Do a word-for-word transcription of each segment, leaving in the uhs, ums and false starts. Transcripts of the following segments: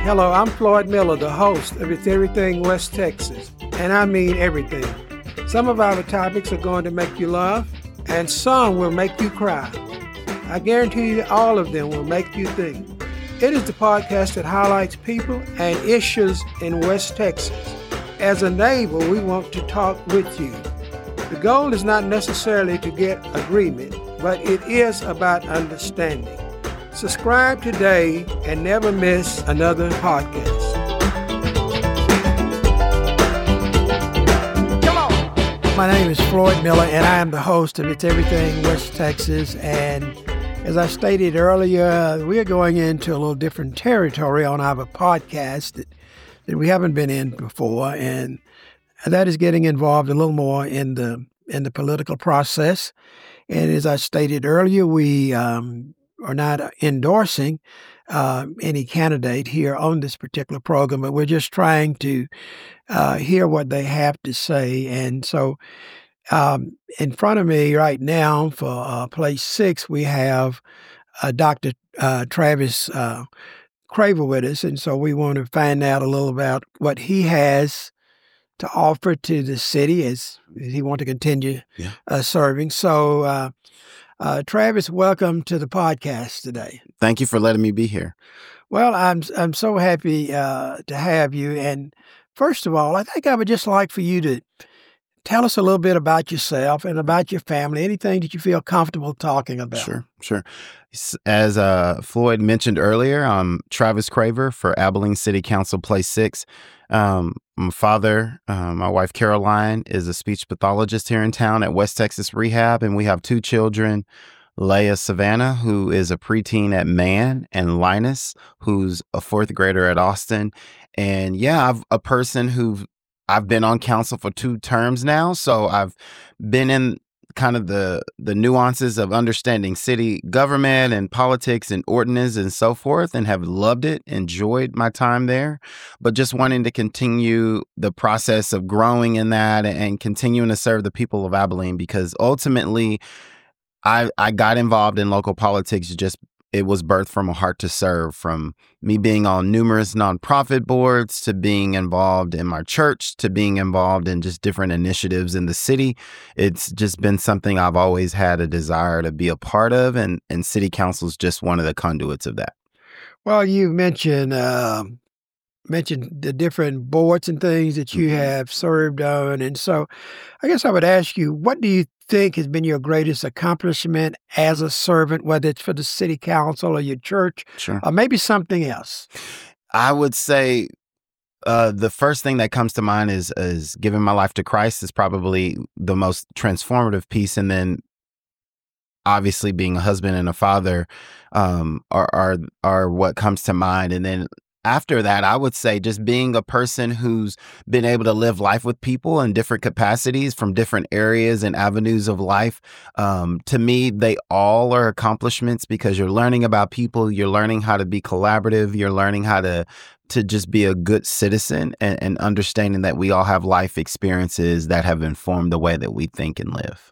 Hello, I'm Floyd Miller, the host of It's Everything West Texas, and I mean everything. Some of our topics are going to make you laugh, and some will make you cry. I guarantee you all of them will make you think. It is the podcast that highlights people and issues in West Texas. As a neighbor, we want to talk with you. The goal is not necessarily to get agreement, but it is about understanding. Subscribe today and never miss another podcast. Come on! My name is Floyd Miller, and I am the host of It's Everything West Texas. And as I stated earlier, we are going into a little different territory on our podcast that, that we haven't been in before, and that is getting involved a little more in the in the political process. And as I stated earlier, we um, are not endorsing uh, any candidate here on this particular program, but we're just trying to uh, hear what they have to say. And so um, in front of me right now for uh, place six, we have uh, Doctor Uh, Travis uh, Craver with us. And so we want to find out a little about what he has to offer to the city as he wants to continue yeah. uh, serving. So, uh, uh, Travis, welcome to the podcast today. Thank you for letting me be here. Well, I'm I'm so happy uh, to have you. And first of all, I think I would just like for you to tell us a little bit about yourself and about your family, anything that you feel comfortable talking about. Sure, sure. As uh, Floyd mentioned earlier, I'm Travis Craver for Abilene City Council Place six. Um, my father, uh, my wife Caroline, is a speech pathologist here in town at West Texas Rehab, and we have two children, Leia Savannah, who is a preteen at Man, and Linus, who's a fourth grader at Austin. And yeah, I've a person who I've been on council for two terms now, so I've been in kind of the the nuances of understanding city government and politics and ordinance and so forth, and have loved it, enjoyed my time there, but just wanting to continue the process of growing in that and continuing to serve the people of Abilene, because ultimately I I got involved in local politics. Just it was birthed from a heart to serve, from me being on numerous nonprofit boards to being involved in my church to being involved in just different initiatives in the city. It's just been something I've always had a desire to be a part of, and, and city council is just one of the conduits of that. Well, you mentioned uh, mentioned the different boards and things that you Mm-hmm. have served on. And so I guess I would ask you, what do you think has been your greatest accomplishment as a servant, whether it's for the city council or your church, Sure. or maybe something else? I would say uh, the first thing that comes to mind is is giving my life to Christ is probably the most transformative piece, and then obviously being a husband and a father um, are, are are what comes to mind, and then after that, I would say just being a person who's been able to live life with people in different capacities from different areas and avenues of life. Um, to me, they all are accomplishments, because you're learning about people, you're learning how to be collaborative, you're learning how to to just be a good citizen, and, and understanding that we all have life experiences that have informed the way that we think and live.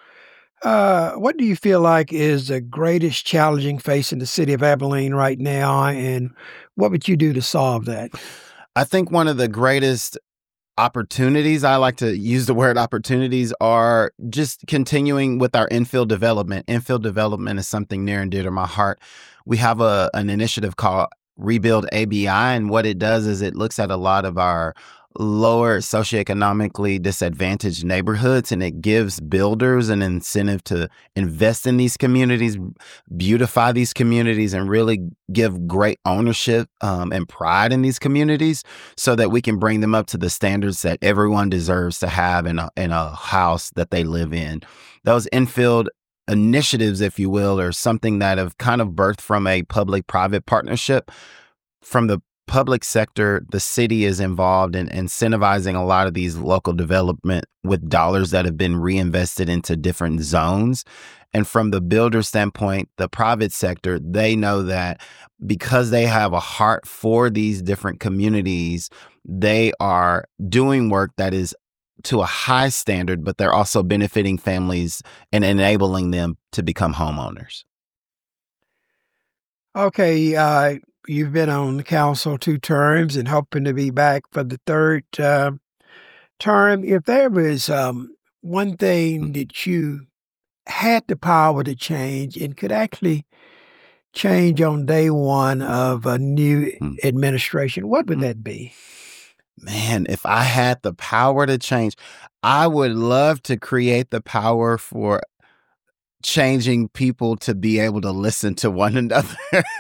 Uh, what do you feel like is the greatest challenging facing the city of Abilene right now, and what would you do to solve that? I think one of the greatest opportunities, I like to use the word opportunities, are just continuing with our infill development. Infill development is something near and dear to my heart. We have a an initiative called Rebuild A B I, and what it does is it looks at a lot of our lower socioeconomically disadvantaged neighborhoods, and it gives builders an incentive to invest in these communities, beautify these communities, and really give great ownership um, and pride in these communities, so that we can bring them up to the standards that everyone deserves to have in a, in a house that they live in. Those infield initiatives, if you will, are something that have kind of birthed from a public-private partnership. From the public sector, the city is involved in incentivizing a lot of these local development with dollars that have been reinvested into different zones. And from the builder standpoint, the private sector, they know that because they have a heart for these different communities, they are doing work that is to a high standard, but they're also benefiting families and enabling them to become homeowners. Okay, uh, you've been on the council two terms and hoping to be back for the third uh, term. If there was um, one thing that you had the power to change and could actually change on day one of a new Mm. administration, what would Mm. that be? Man, if I had the power to change, I would love to create the power for changing people to be able to listen to one another.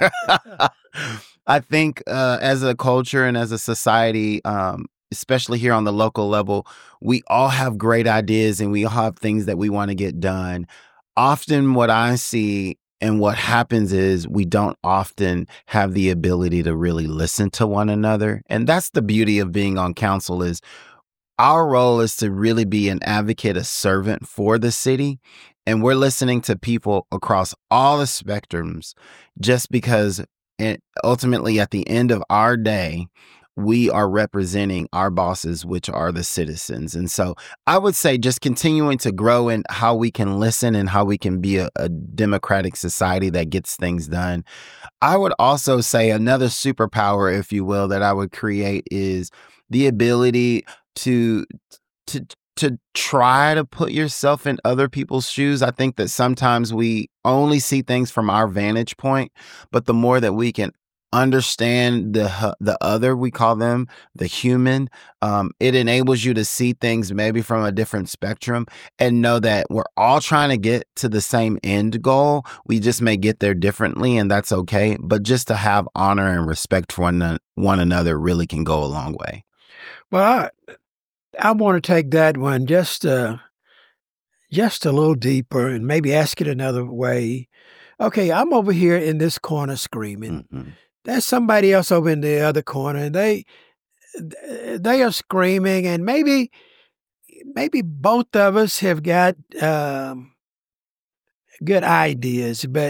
I think uh, as a culture and as a society, um, especially here on the local level, we all have great ideas and we all have things that we want to get done. Often what I see and what happens is we don't often have the ability to really listen to one another. And that's the beauty of being on council is our role is to really be an advocate, a servant for the city. And we're listening to people across all the spectrums just because it, ultimately at the end of our day, we are representing our bosses, which are the citizens. And so I would say just continuing to grow in how we can listen and how we can be a, a democratic society that gets things done. I would also say another superpower, if you will, that I would create is the ability to to to try to put yourself in other people's shoes. I think that sometimes we only see things from our vantage point, but the more that we can understand the the other, we call them the human, um, it enables you to see things maybe from a different spectrum and know that we're all trying to get to the same end goal. We just may get there differently, and that's okay. But just to have honor and respect for one, one another really can go a long way. Well, I, I want to take that one just uh, just a little deeper and maybe ask it another way. Okay, I'm over here in this corner screaming. Mm-hmm. There's somebody else over in the other corner, and they they are screaming, and maybe maybe both of us have got um, good ideas, but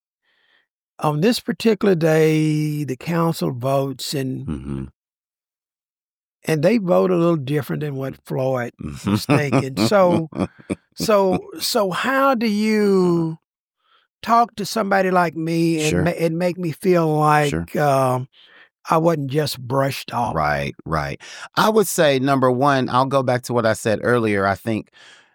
on this particular day, the council votes, and Mm-hmm. and they vote a little different than what Floyd was thinking. So, so, so, how do you talk to somebody like me and Sure. ma- and make me feel like Sure. um, I wasn't just brushed off? Right, right. I would say number one, I'll go back to what I said earlier. I think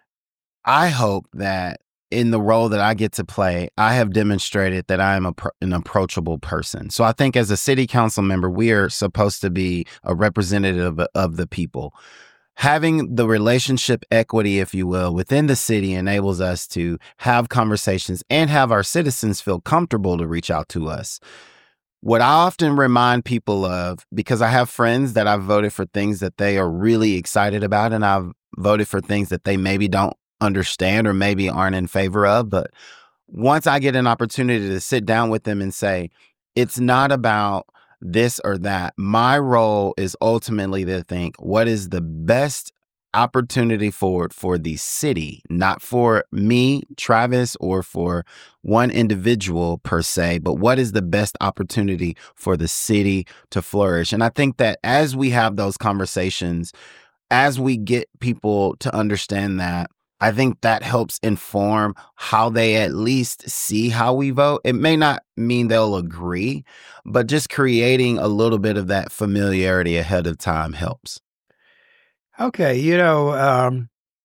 I hope that in the role that I get to play, I have demonstrated that I am a, an approachable person. So I think as a city council member, we are supposed to be a representative of, of the people. Having the relationship equity, if you will, within the city enables us to have conversations and have our citizens feel comfortable to reach out to us. What I often remind people of, because I have friends that I've voted for things that they are really excited about, and I've voted for things that they maybe don't understand or maybe aren't in favor of. But once I get an opportunity to sit down with them and say, it's not about this or that. My role is ultimately to think, what is the best opportunity forward for the city, not for me, Travis, or for one individual per se, but what is the best opportunity for the city to flourish? And I think that as we have those conversations, as we get people to understand that, I think that helps inform how they at least see how we vote. It may not mean they'll agree, but just creating a little bit of that familiarity ahead of time helps. Okay, you know, um,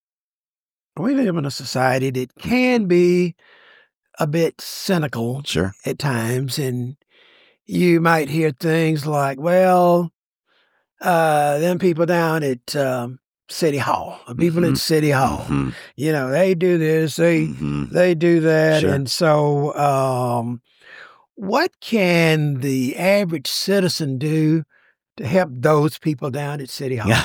we live in a society that can be a bit cynical Sure. at times, and you might hear things like, well, uh, them people down at um, City Hall, the people Mhm. at City Hall, Mhm. you know, they do this, they Mhm. they do that, Sure. and so um, what can the average citizen do to help those people down at City Hall?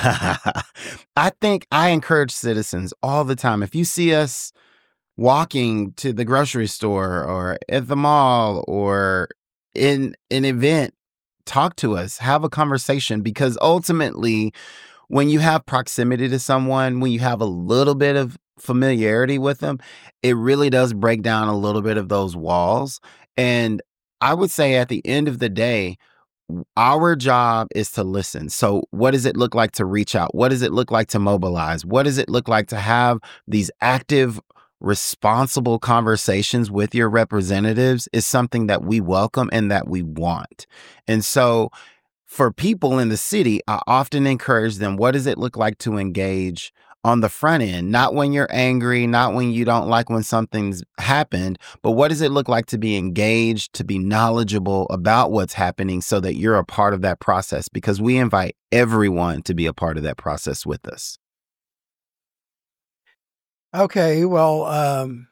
I think I encourage citizens all the time. If you see us walking to the grocery store or at the mall or in an event, talk to us, have a conversation, because ultimately, when you have proximity to someone, when you have a little bit of familiarity with them, it really does break down a little bit of those walls. And I would say at the end of the day, our job is to listen. So what does it look like to reach out? What does it look like to mobilize? What does it look like to have these active responsible conversations with your representatives is something that we welcome and that we want. And so for people in the city, I often encourage them, what does it look like to engage on the front end? Not when you're angry, not when you don't like when something's happened, but what does it look like to be engaged, to be knowledgeable about what's happening so that you're a part of that process? Because we invite everyone to be a part of that process with us. Okay, well, um,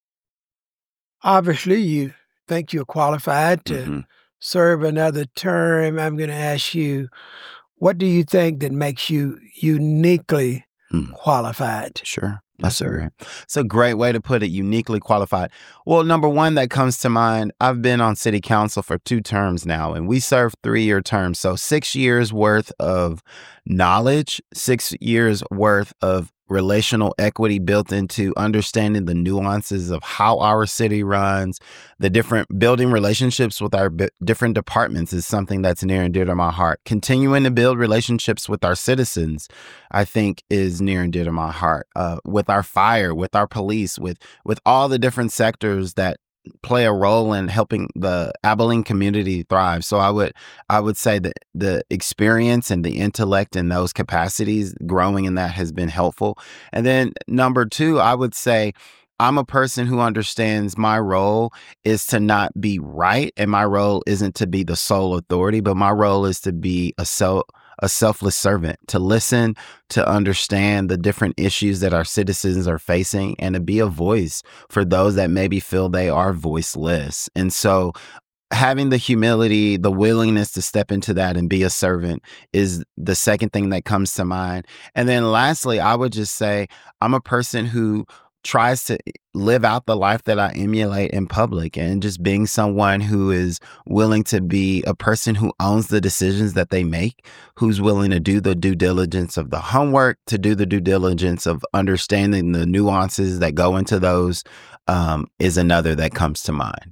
obviously you think you're qualified to Mm-hmm. serve another term. I'm going to ask you, what do you think that makes you uniquely Mm. qualified? Sure. Yes, That's a sir. great, that's a great way to put it, uniquely qualified. Well, number one that comes to mind, I've been on city council for two terms now, and we serve three-year terms. So six years worth of knowledge, six years worth of relational equity built into understanding the nuances of how our city runs. The different building relationships with our b- different departments is something that's near and dear to my heart. Continuing to build relationships with our citizens, I think, is near and dear to my heart. Uh, with our fire, with our police, with with all the different sectors that play a role in helping the Abilene community thrive. So I would I would say that the experience and the intellect in those capacities, growing in that has been helpful. And then number two, I would say I'm a person who understands my role is to not be right, and my role isn't to be the sole authority, but my role is to be a self a selfless servant, to listen, to understand the different issues that our citizens are facing, and to be a voice for those that maybe feel they are voiceless. And so having the humility, the willingness to step into that and be a servant is the second thing that comes to mind. And then lastly, I would just say I'm a person who tries to live out the life that I emulate in public, and just being someone who is willing to be a person who owns the decisions that they make, who's willing to do the due diligence of the homework, to do the due diligence of understanding the nuances that go into those, um, is another that comes to mind.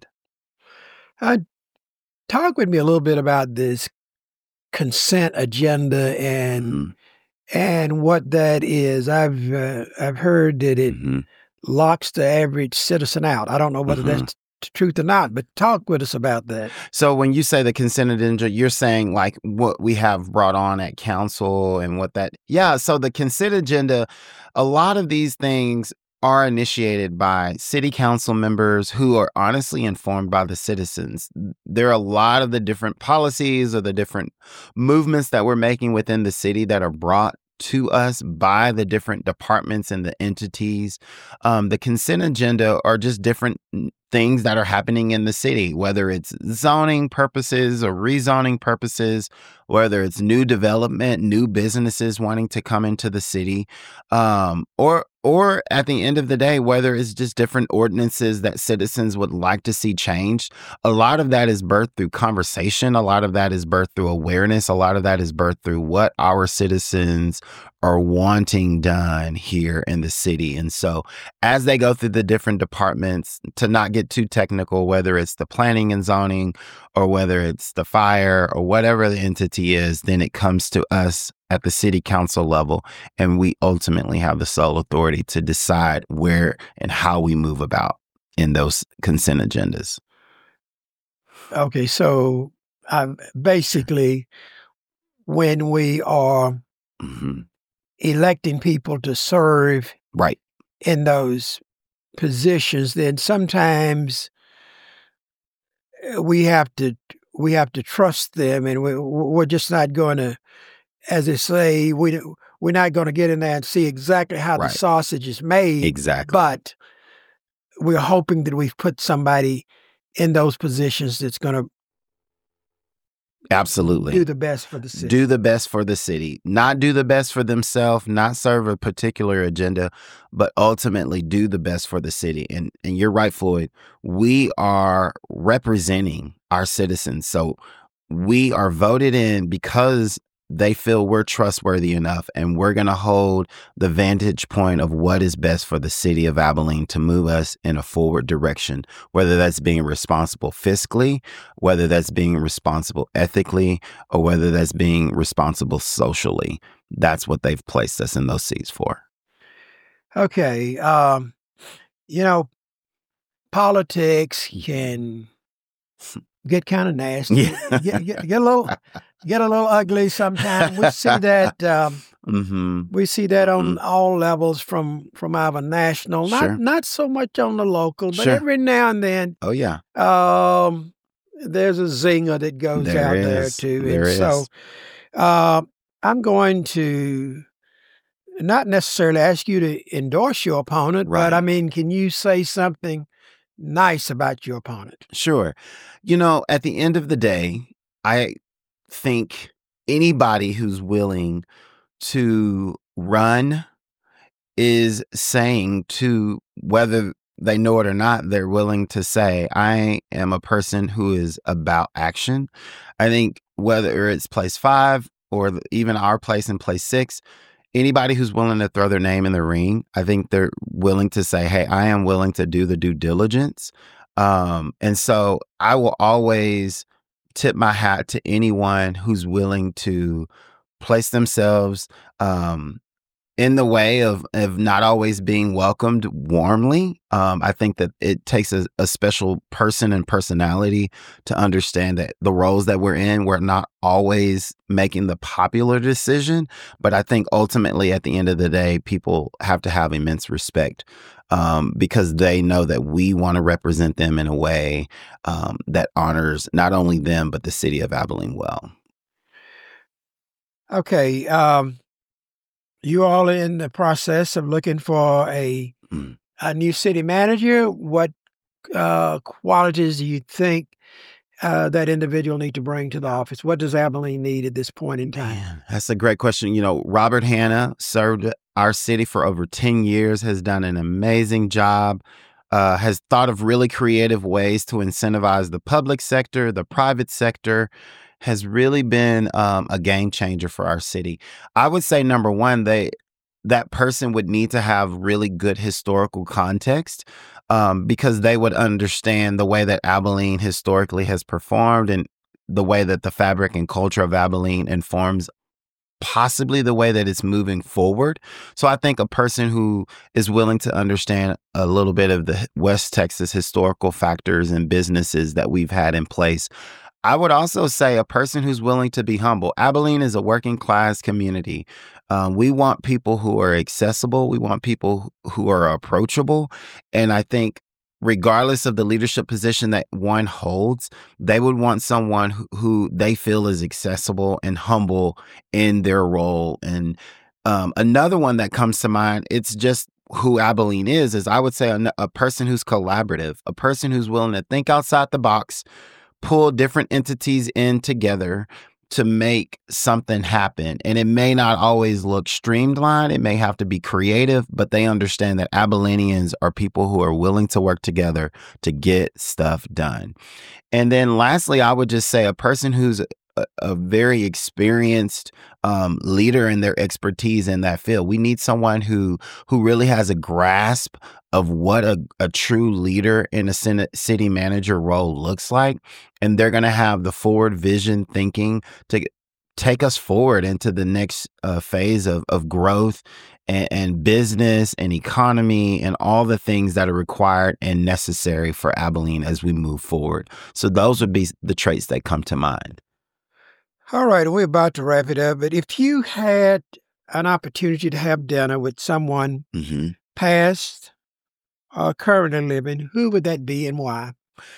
Uh, talk with me a little bit about this consent agenda and Mm-hmm. and what that is. I've uh, I've heard that it Mm-hmm. locks the average citizen out. I don't know whether Mm-hmm. that's t- truth or not, but talk with us about that. So when you say the consent agenda, you're saying like what we have brought on at council and what that, yeah. So the consent agenda, a lot of these things are initiated by city council members who are honestly informed by the citizens. There are a lot of the different policies or the different movements that we're making within the city that are brought to us by the different departments and the entities. Um, the consent agenda are just different things that are happening in the city, whether it's zoning purposes or rezoning purposes, whether it's new development, new businesses wanting to come into the city, um, or or at the end of the day, whether it's just different ordinances that citizens would like to see changed. A lot of that is birthed through conversation. A lot of that is birthed through awareness. A lot of that is birthed through what our citizens are wanting done here in the city. And so as they go through the different departments, to not get too technical, whether it's the planning and zoning or whether it's the fire or whatever the entity is, then it comes to us at the city council level, and we ultimately have the sole authority to decide where and how we move about in those consent agendas. Okay, so uh, basically, when we are Mm-hmm. electing people to serve Right. in those positions, then sometimes we have to we have to trust them, and we, we're just not going to, as they say, we we're not going to get in there and see exactly how Right. the sausage is made. Exactly. But we're hoping that we've put somebody in those positions that's going to Absolutely. do the best for the city. Do the best for the city. Not do the best for themselves, not serve a particular agenda, but ultimately do the best for the city. And and you're right, Floyd. We are representing our citizens. So we are voted in because they feel we're trustworthy enough, and we're going to hold the vantage point of what is best for the city of Abilene to move us in a forward direction, whether that's being responsible fiscally, whether that's being responsible ethically, or whether that's being responsible socially. That's what they've placed us in those seats for. Okay. Um, you know, politics can get kind of nasty, Yeah. get, get, get a little, get a little ugly sometimes. We see that. Um, mm-hmm. we see that on Mm. all levels, from from our national, not Sure. not so much on the local, but Sure. every now and then, Oh, yeah. um, there's a zinger that goes There out there is. too. There And is. so, uh, I'm going to not necessarily ask you to endorse your opponent, but I Right. mean, can you say something nice about your opponent? Sure. You know, at the end of the day, I think anybody who's willing to run is saying to, whether they know it or not, they're willing to say, I am a person who is about action. I think whether it's place five or th- even our place in place six, anybody who's willing to throw their name in the ring, I think they're willing to say, hey, I am willing to do the due diligence. Um, and so I will always tip my hat to anyone who's willing to place themselves um, in the way of of not always being welcomed warmly. Um, I think that it takes a, a special person and personality to understand that the roles that we're in, we're not always making the popular decision. But I think ultimately, at the end of the day, people have to have immense respect um, because they know that we want to represent them in a way um, that honors not only them, but the city of Abilene well. Okay. Um, you all in the process of looking for a Mm. a new city manager. What uh, qualities do you think uh, that individual need to bring to the office? What does Abilene need at this point in time? Man, that's a great question. You know, Robert Hanna served our city for over ten years, has done an amazing job, uh, has thought of really creative ways to incentivize the public sector, the private sector, has really been um, a game changer for our city. I would say, number one, they that person would need to have really good historical context um, because they would understand the way that Abilene historically has performed and the way that the fabric and culture of Abilene informs possibly the way that it's moving forward. So I think a person who is willing to understand a little bit of the West Texas historical factors and businesses that we've had in place. I would also say a person who's willing to be humble. Abilene is a working class community. Um, we want people who are accessible. We want people who are approachable. And I think regardless of the leadership position that one holds, they would want someone who, who they feel is accessible and humble in their role. And um, another one that comes to mind, it's just who Abilene is, is I would say a, a person who's collaborative, a person who's willing to think outside the box, pull different entities in together to make something happen. And it may not always look streamlined. It may have to be creative, but they understand that Abilenians are people who are willing to work together to get stuff done. And then lastly, I would just say a person who's a, a very experienced um, leader in their expertise in that field. We need someone who who really has a grasp of what a, a true leader in a city manager role looks like. And they're going to have the forward vision thinking to take us forward into the next uh, phase of, of growth and, and business and economy and all the things that are required and necessary for Abilene as we move forward. So those would be the traits that come to mind. All right, we're about to wrap it up, but if you had an opportunity to have dinner with someone Mm-hmm. past or currently living, who would that be and why?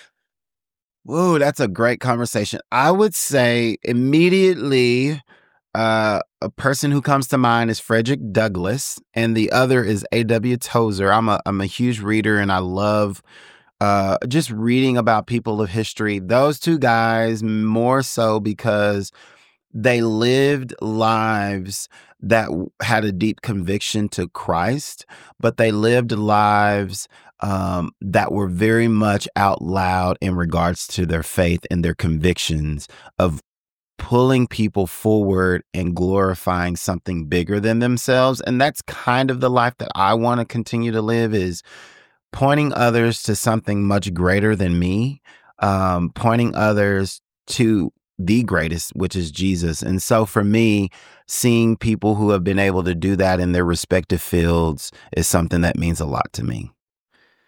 Whoa, that's a great conversation. I would say immediately uh, a person who comes to mind is Frederick Douglass, and the other is A W Tozer. I'm a I'm a huge reader, and I love uh, just reading about people of history. Those two guys more so because they lived lives that w- had a deep conviction to Christ, but they lived lives um, that were very much out loud in regards to their faith and their convictions of pulling people forward and glorifying something bigger than themselves. And that's kind of the life that I want to continue to live, is pointing others to something much greater than me, um, pointing others to the greatest, which is Jesus. And so for me, seeing people who have been able to do that in their respective fields is something that means a lot to me.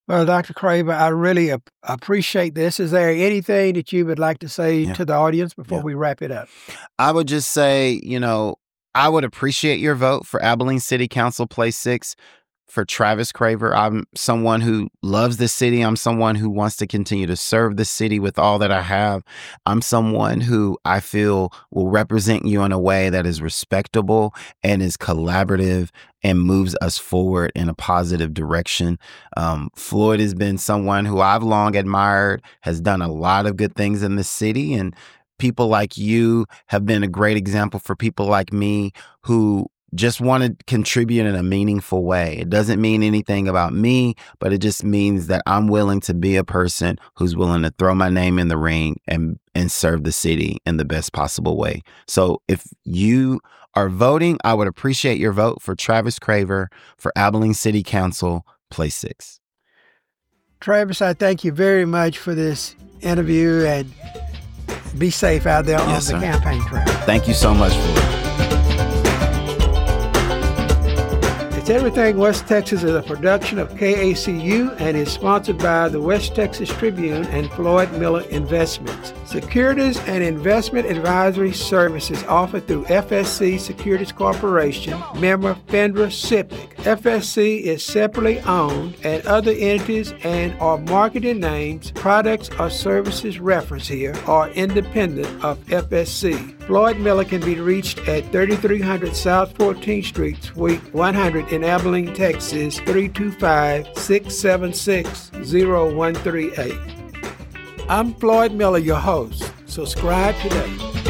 Well, Doctor Craver, I really ap- appreciate this. Is there anything that you would like to say Yeah. to the audience before Yeah. we wrap it up? I would just say, you know, I would appreciate your vote for Abilene City Council Place six for Travis Craver. I'm someone who loves the city. I'm someone who wants to continue to serve the city with all that I have. I'm someone who I feel will represent you in a way that is respectable and is collaborative and moves us forward in a positive direction. Um, Floyd has been someone who I've long admired, has done a lot of good things in the city, and people like you have been a great example for people like me who just want to contribute in a meaningful way. It doesn't mean anything about me, but it just means that I'm willing to be a person who's willing to throw my name in the ring and, and serve the city in the best possible way. So if you are voting, I would appreciate your vote for Travis Craver for Abilene City Council, Place six. Travis, I thank you very much for this interview, and be safe out there Yes, on the sir. campaign trail. Thank you so much, Floyd. It's Everything West Texas is a production of K A C U and is sponsored by the West Texas Tribune and Floyd Miller Investments. Securities and investment advisory services offered through F S C Securities Corporation, member FINRA SIPC. F S C is separately owned, and other entities and or marketing names, products, or services referenced here are independent of F S C. Floyd Miller can be reached at thirty-three hundred South fourteenth Street, Suite one hundred in Abilene, Texas, three two five, six seven six, zero one three eight. I'm Floyd Miller, your host. Subscribe today.